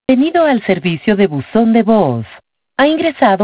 Bienvenido al servicio de buzón de voz. Ha ingresado